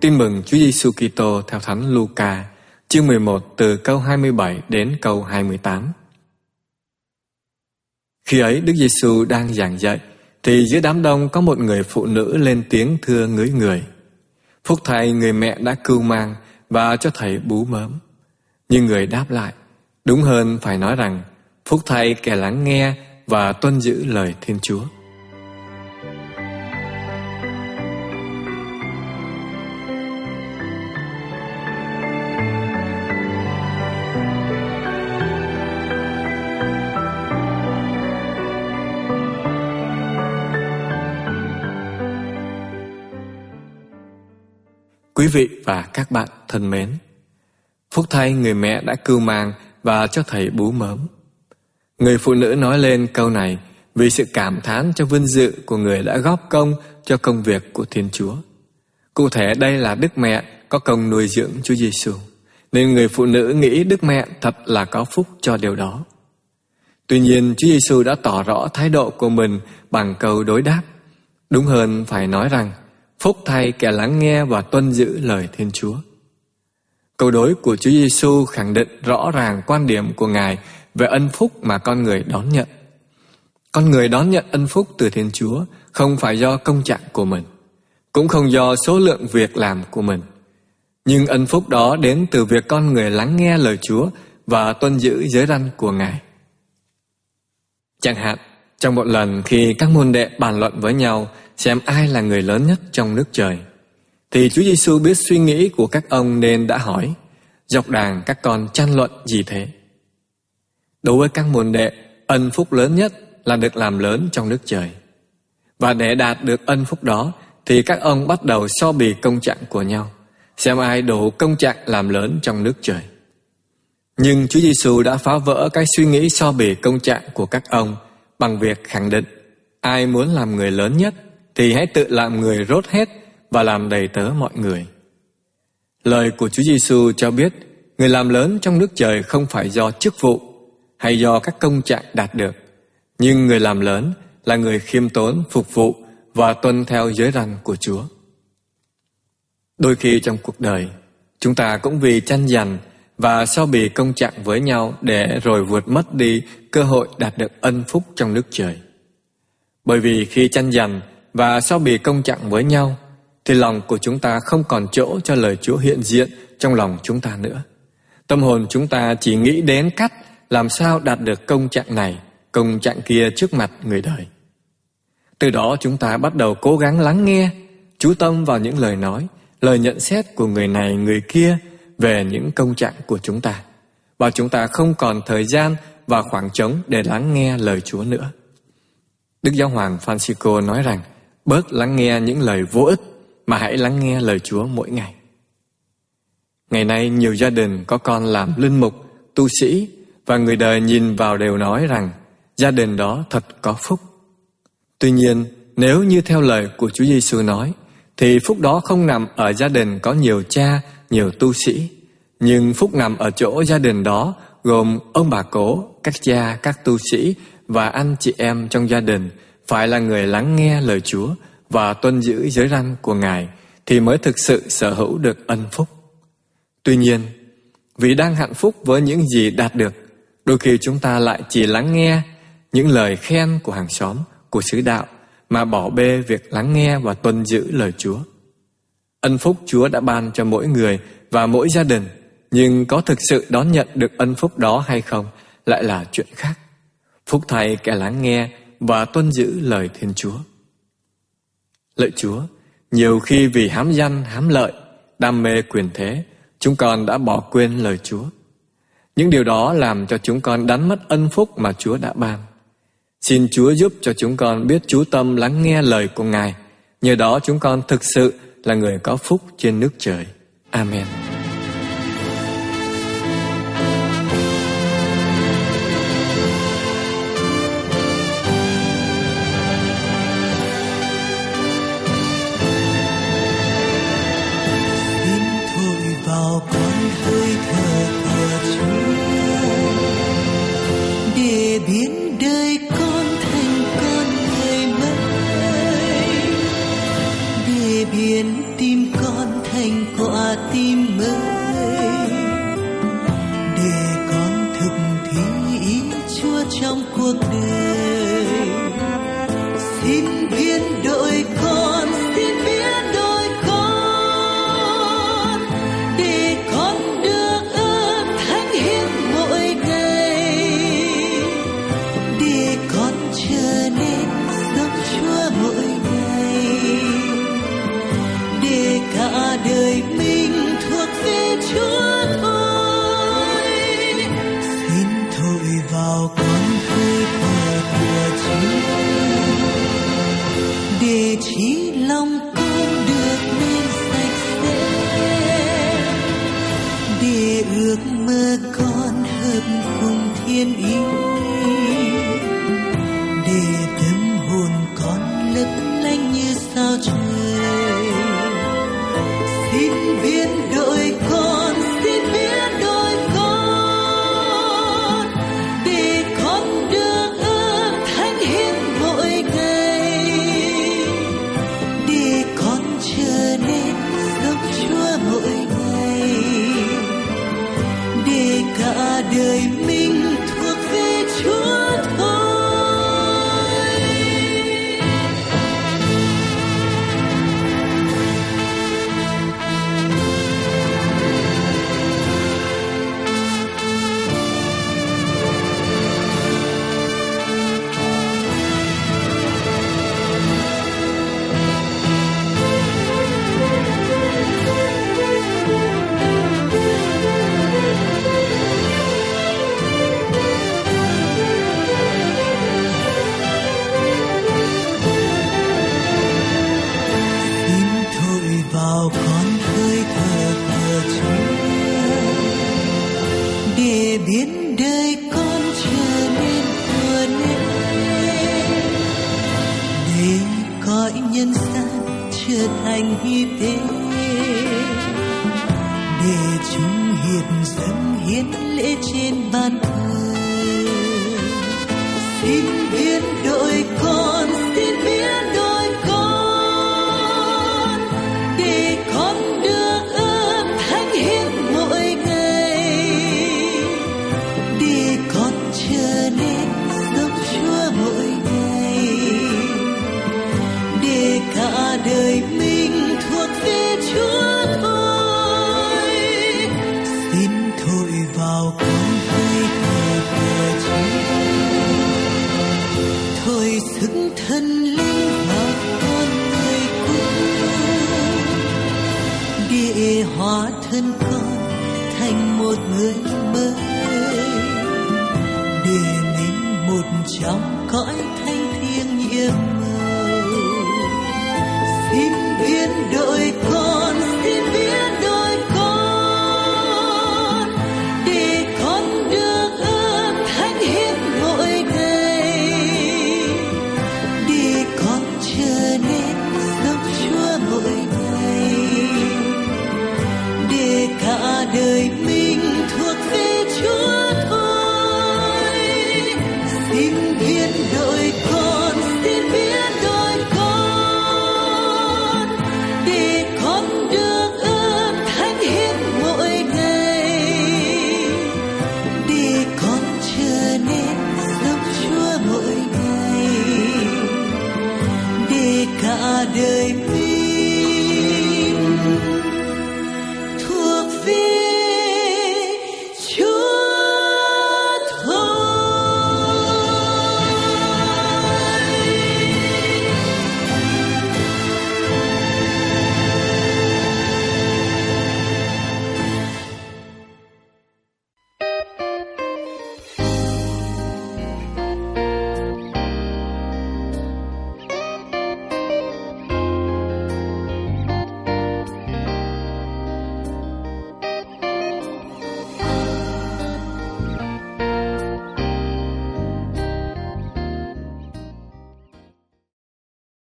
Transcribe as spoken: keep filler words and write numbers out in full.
Tin mừng Chúa Giêsu Kitô theo Thánh Luca, chương mười một từ câu hai mươi bảy đến câu hai mươi tám. Khi ấy Đức Giêsu đang giảng dạy, thì giữa đám đông có một người phụ nữ lên tiếng thưa ngửi người: Phúc thay người mẹ đã cưu mang và cho thầy bú mớm. Nhưng người đáp lại: Đúng hơn phải nói rằng, phúc thay kẻ lắng nghe và tuân giữ lời Thiên Chúa. Quý vị và các bạn thân mến, phúc thay người mẹ đã cưu mang và cho thầy bú mớm. Người phụ nữ nói lên câu này vì sự cảm thán cho vinh dự của người đã góp công cho công việc của Thiên Chúa. Cụ thể đây là Đức Mẹ có công nuôi dưỡng Chúa Giêsu, nên người phụ nữ nghĩ Đức Mẹ thật là có phúc cho điều đó. Tuy nhiên, Chúa Giêsu đã tỏ rõ thái độ của mình bằng câu đối đáp. Đúng hơn phải nói rằng, phúc thay kẻ lắng nghe và tuân giữ lời Thiên Chúa. Câu đối của Chúa Giêsu khẳng định rõ ràng quan điểm của Ngài về ân phúc mà con người đón nhận. Con người đón nhận ân phúc từ Thiên Chúa không phải do công trạng của mình, cũng không do số lượng việc làm của mình. Nhưng ân phúc đó đến từ việc con người lắng nghe lời Chúa và tuân giữ giới răn của Ngài. Chẳng hạn, trong một lần khi các môn đệ bàn luận với nhau xem ai là người lớn nhất trong nước trời, thì Chúa Giêsu biết suy nghĩ của các ông nên đã hỏi: Dọc đàng các con tranh luận gì thế? Đối với các môn đệ, ân phúc lớn nhất là được làm lớn trong nước trời. Và để đạt được ân phúc đó thì các ông bắt đầu so bì công trạng của nhau, xem ai đủ công trạng làm lớn trong nước trời. Nhưng Chúa Giêsu đã phá vỡ cái suy nghĩ so bì công trạng của các ông bằng việc khẳng định: ai muốn làm người lớn nhất thì hãy tự làm người rốt hết và làm đầy tớ mọi người. Lời của Chúa Giêsu cho biết người làm lớn trong nước trời không phải do chức vụ hay do các công trạng đạt được, nhưng người làm lớn là người khiêm tốn phục vụ và tuân theo giới răn của Chúa. Đôi khi trong cuộc đời, chúng ta cũng vì tranh giành và so bì công trạng với nhau để rồi vượt mất đi cơ hội đạt được ân phúc trong nước trời. Bởi vì khi tranh giành và so bì công trạng với nhau, thì lòng của chúng ta không còn chỗ cho lời Chúa hiện diện trong lòng chúng ta nữa. Tâm hồn chúng ta chỉ nghĩ đến cách làm sao đạt được công trạng này, công trạng kia trước mặt người đời. Từ đó chúng ta bắt đầu cố gắng lắng nghe, chú tâm vào những lời nói, lời nhận xét của người này người kia về những công trạng của chúng ta, và chúng ta không còn thời gian và khoảng trống để lắng nghe lời Chúa nữa. Đức Giáo hoàng Francisco nói rằng, bớt lắng nghe những lời vô ích mà hãy lắng nghe lời Chúa mỗi ngày. Ngày nay nhiều gia đình có con làm linh mục, tu sĩ, và người đời nhìn vào đều nói rằng gia đình đó thật có phúc. Tuy nhiên, nếu như theo lời của Chúa Giêsu nói, thì phúc đó không nằm ở gia đình có nhiều cha, nhiều tu sĩ, nhưng phúc nằm ở chỗ gia đình đó gồm ông bà cố, các cha, các tu sĩ và anh chị em trong gia đình phải là người lắng nghe lời Chúa và tuân giữ giới răn của Ngài, thì mới thực sự sở hữu được ân phúc. Tuy nhiên, vì đang hạnh phúc với những gì đạt được, đôi khi chúng ta lại chỉ lắng nghe những lời khen của hàng xóm, của xứ đạo, mà bỏ bê việc lắng nghe và tuân giữ lời Chúa. Ân phúc Chúa đã ban cho mỗi người và mỗi gia đình, nhưng có thực sự đón nhận được ân phúc đó hay không lại là chuyện khác. Phúc thay kẻ lắng nghe và tuân giữ lời Thiên Chúa. Lạy Chúa, nhiều khi vì hám danh, hám lợi, đam mê quyền thế, chúng con đã bỏ quên lời Chúa. Những điều đó làm cho chúng con đánh mất ân phúc mà Chúa đã ban. Xin Chúa giúp cho chúng con biết chú tâm lắng nghe lời của Ngài. Nhờ đó chúng con thực sự là người có phúc trên nước trời. Amen. Biến đời con thành con người mới, để biến tim con thành trong cuộc đời. Xin biến đổi con, xin biến đổi con, để con được ơn thánh hiến mỗi ngày, để con trở nên giống Chúa mỗi ngày, để cả đời mình thuộc về Chúa thôi. Xin thổi vào con hơi thở của Chúa, để trí lòng con được nên sạch sẽ, để ước mơ con hợp cùng thiên ý, để tâm hồn con lấp lánh như sao trời. Xin biến đổi con, xin biến đổi con, để con được ơn thánh hiến mỗi ngày, để con trở nên giống Chúa mỗi ngày, để cả đời mình thuộc về Chúa thôi. Vào con hơi thở của Chúa, để biến đời con trở nên của nên, để cõi nhân gian trở thành hy tế, để chúng hiện dâng hiến lễ trên bàn thờ. Xin biến đổi con, xin biến đổi con, để con được ơn thánh hiến mỗi ngày, để con trở nên giống Chúa mỗi ngày, để cả đời mình thuộc về Chúa thôi. Xin thổi vào con hơi thở của Chúa, thổi sức thân linh vào con người cũ, để hóa thân con thành một người mới, để nên một trong cõi thanh thiêng nhiệm màu. Xin biến đổi con, xin biến đổi con, để con được ơn thánh hiến mỗi ngày, để con trở nên giống Chúa mỗi ngày, để cả đời mình thuộc về Chúa thôi. Xin biến đổi con, xin biến đổi con, để con được ơn thánh hiến mỗi ngày, để con trở nên giống Chúa mỗi ngày, để cả đời mình